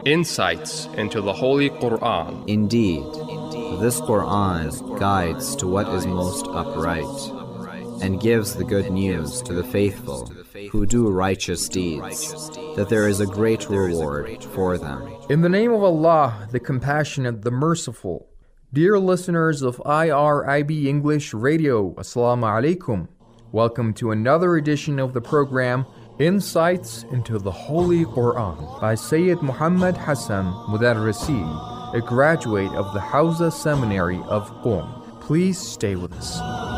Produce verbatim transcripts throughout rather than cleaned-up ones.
Insights into the Holy Quran. Indeed, this Quran guides to what is most upright, and gives the good news to the faithful who do righteous deeds, that there is a great reward for them. In the name of Allah, the Compassionate, the Merciful. Dear listeners of I R I B English Radio, Assalamu alaikum. Welcome to another edition of the program, Insights into the Holy Quran, by Sayyid Muhammad Hassan Mudarrisi, a graduate of the Hawza Seminary of Qom. Please stay with us.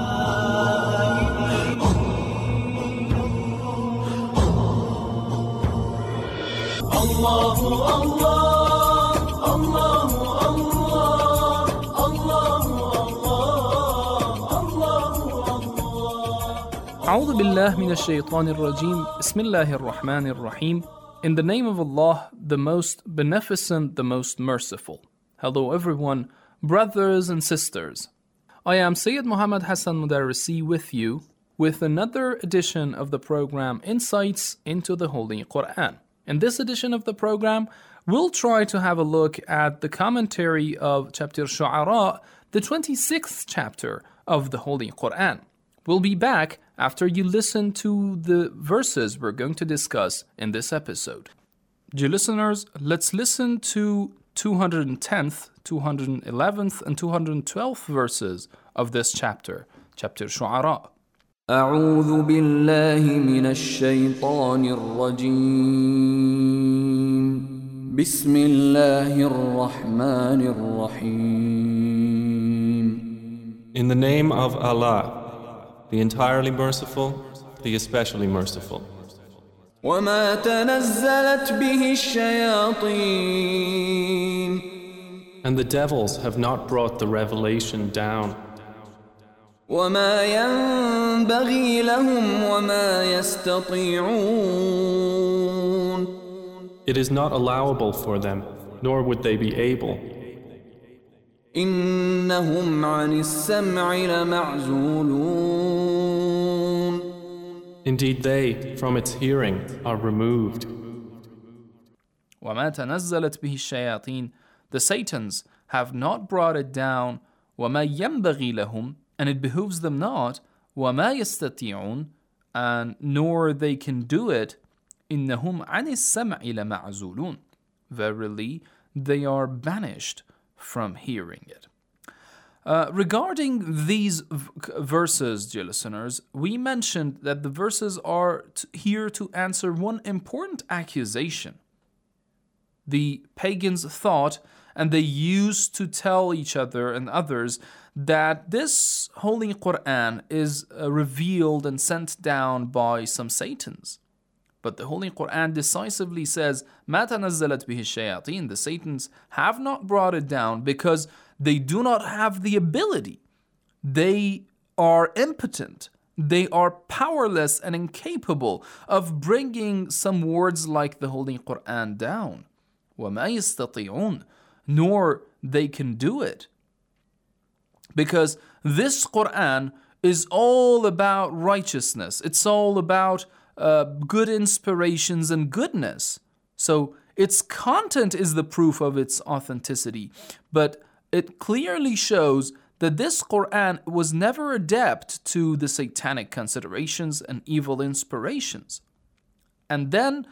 Allahu Allah, Allahu Allah, Allahu Allah, Allahu Allah. A'udhu billah minash shaitanir rajim. Bismillahir rahmanir rahim. In the name of Allah, the most beneficent, the most merciful. Hello everyone, brothers and sisters. I am Sayyid Muhammad Hassan Mudarrisi with you with another edition of the program Insights into the Holy Quran. In this edition of the program, we'll try to have a look at the commentary of chapter Shu'ara, the twenty-sixth chapter of the Holy Quran. We'll be back after you listen to the verses we're going to discuss in this episode. Dear listeners, let's listen to two hundred tenth, two hundred eleventh, and two hundred twelfth verses of this chapter, chapter Shu'ara. أعوذ بالله من الشيطان الرجيم بسم الله الرحمن الرحيم. In the name of Allah, the entirely merciful, the especially merciful. وما تنزلت به الشياطين. And the devils have not brought the revelation down. وما ينبغي لهم وما يستطيعون. It is not allowable for them, nor would they be able. إنهم عن السمع لمعزولون. Indeed they, from its hearing, are removed. وما تنزلت به الشياطين. The Satans have not brought it down. وما ينبغي لهم. And it behooves them not, وَمَا يَسْتَطِيعُونَ, and nor they can do it, إِنَّهُمْ عَنِ السَّمْعِ لَمَعْزُولُونَ. Verily, they are banished from hearing it. Uh, regarding these v- verses, dear listeners, we mentioned that the verses are t- here to answer one important accusation. The pagans thought, and they used to tell each other and others, that this Holy Quran is uh, revealed and sent down by some Satans. But the Holy Quran decisively says, مَا تَنَزَّلَتْ بِهِ الشَّيَاطِينَ. The Satans have not brought it down because they do not have the ability. They are impotent. They are powerless and incapable of bringing some words like the Holy Quran down. وَمَا يَسْتَطِيعُونَ. Nor they can do it. Because this Quran is all about righteousness. It's all about uh, good inspirations and goodness. So its content is the proof of its authenticity. But it clearly shows that this Quran was never adept to the satanic considerations and evil inspirations. And then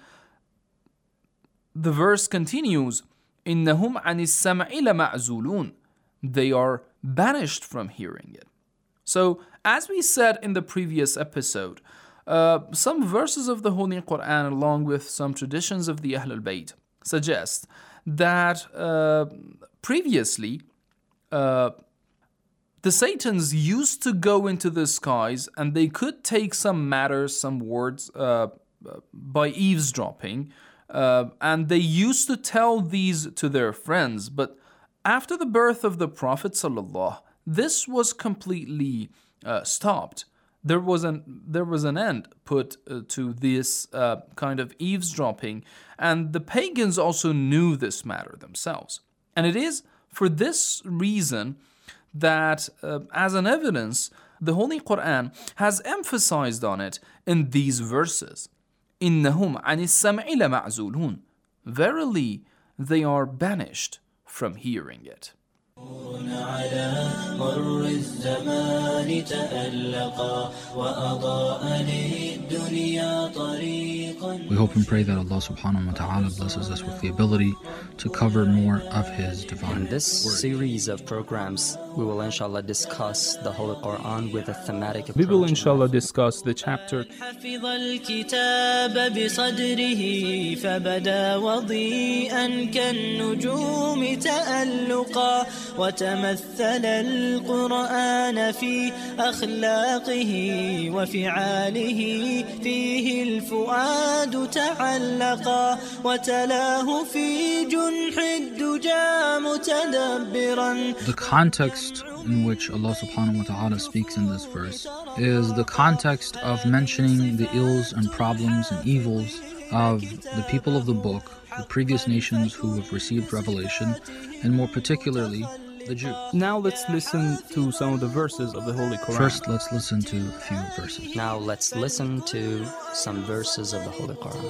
the verse continues, إِنَّهُمْ عَنِ السَّمْعِ لَمَعْزُولُونَ. They are banished from hearing it. So, as we said in the previous episode, uh, some verses of the Holy Quran, along with some traditions of the Ahlul Bayt, suggest that uh, previously uh, the Satans used to go into the skies and they could take some matters, some words uh, by eavesdropping, uh, and they used to tell these to their friends, but after the birth of the Prophet ﷺ, this was completely uh, stopped. There was an there was an end put uh, to this uh, kind of eavesdropping, and the pagans also knew this matter themselves. And it is for this reason that, uh, as an evidence, the Holy Quran has emphasized on it in these verses. إِنَّهُمْ عَنِ السَّمْعِ لَمَعْزُولُونَ. Verily, they are banished from hearing it. على مر الزمان تألقا وأضاء للدنيا طريقا. We hope and pray that Allah subhanahu wa ta'ala blesses us with the ability to cover more of His divine In this word. series of programs, we will inshallah discuss the Holy Quran with a thematic approach. We will inshallah discuss the chapter حفظ الكتاب بصدره فبدا وضيئا كالنجوم تألقا وتمثل القرآن في أخلاقه وفعاله فيه الفؤاد تعلقا وتلاه في جنح الدجى متدبرا. The context in which Allah subhanahu wa ta'ala speaks in this verse is the context of mentioning the ills and problems and evils of the people of the book, the previous nations who have received revelation, and more particularly the Jews. Now let's listen to some of the verses of the Holy Quran. First, let's listen to a few verses. Now let's listen to some verses of the Holy Quran.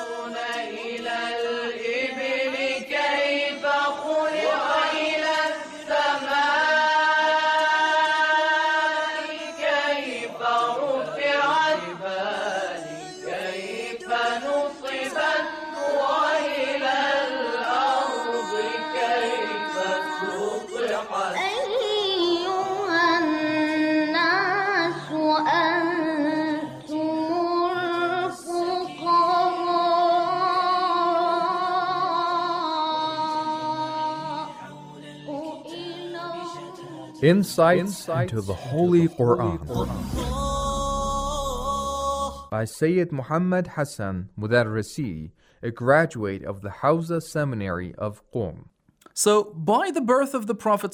Insights into the Holy Quran by Sayyid Muhammad Hassan Mudarrisi, a graduate of the Hawza Seminary of Qom. So, by the birth of the Prophet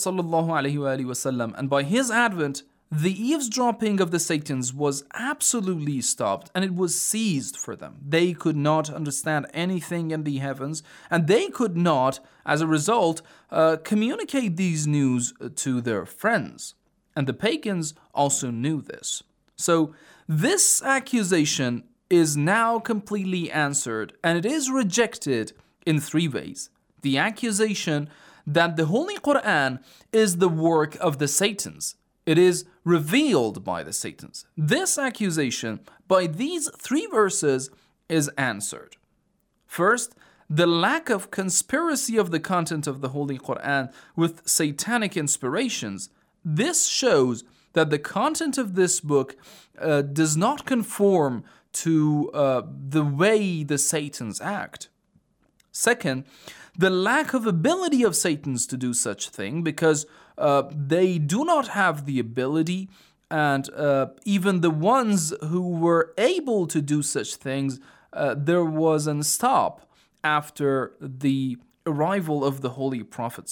ﷺ and by his advent, the eavesdropping of the Satans was absolutely stopped and it was seized for them. They could not understand anything in the heavens, and they could not, as a result, uh, communicate these news to their friends. And the pagans also knew this. So, this accusation is now completely answered, and it is rejected in three ways. The accusation that the Holy Quran is the work of the Satans. It is revealed by the Satans. This accusation, by these three verses, is answered. First, the lack of conspiracy of the content of the Holy Quran with satanic inspirations. This shows that the content of this book uh, does not conform to uh, the way the Satans act. Second, the lack of ability of Satans to do such thing, because uh, they do not have the ability, and uh, even the ones who were able to do such things, uh, there was a stop after the arrival of the Holy Prophet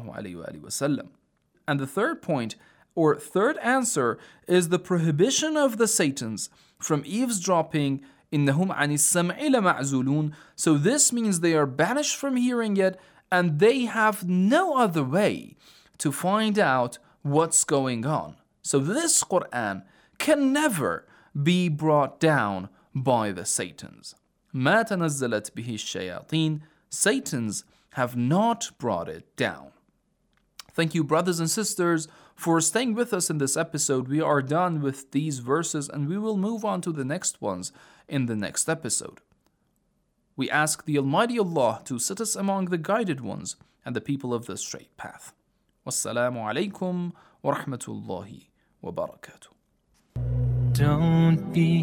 ﷺ. And the third point, or third answer, is the prohibition of the Satans from eavesdropping. إِنَّهُمْ عَنِ السَّمْعِ لَمَعْزُولُونَ. So this means they are banished from hearing it, and they have no other way to find out what's going on. So this Quran can never be brought down by the Satans. مَا تَنَزَّلَتْ بِهِ الشَّيَاطِينَ. Satans have not brought it down. Thank you, brothers and sisters, for staying with us in this episode. We are done with these verses, and we will move on to the next ones in the next episode. We ask the Almighty Allah to sit us among the guided ones and the people of the straight path. Wassalamu alaikum wa rahmatullahi wa barakatuh. Don't be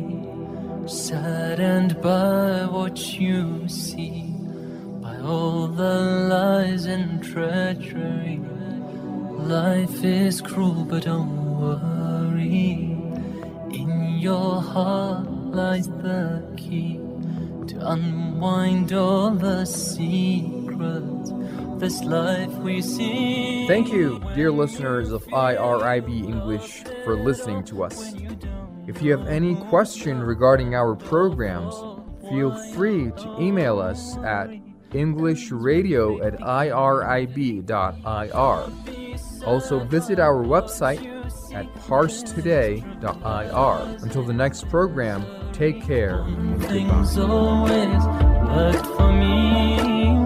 saddened by what you see, by all the lies and treachery. Life is cruel, but don't worry. In your heart lies the key to unwind all the secrets of this life we see. Thank you, dear listeners of I R I B English, for listening to us. If you have any question regarding our programs, feel free to email us at englishradio at irib dot I R. Also visit our website at parse today dot I R. Until the next program, take care and goodbye. Things always worked for me.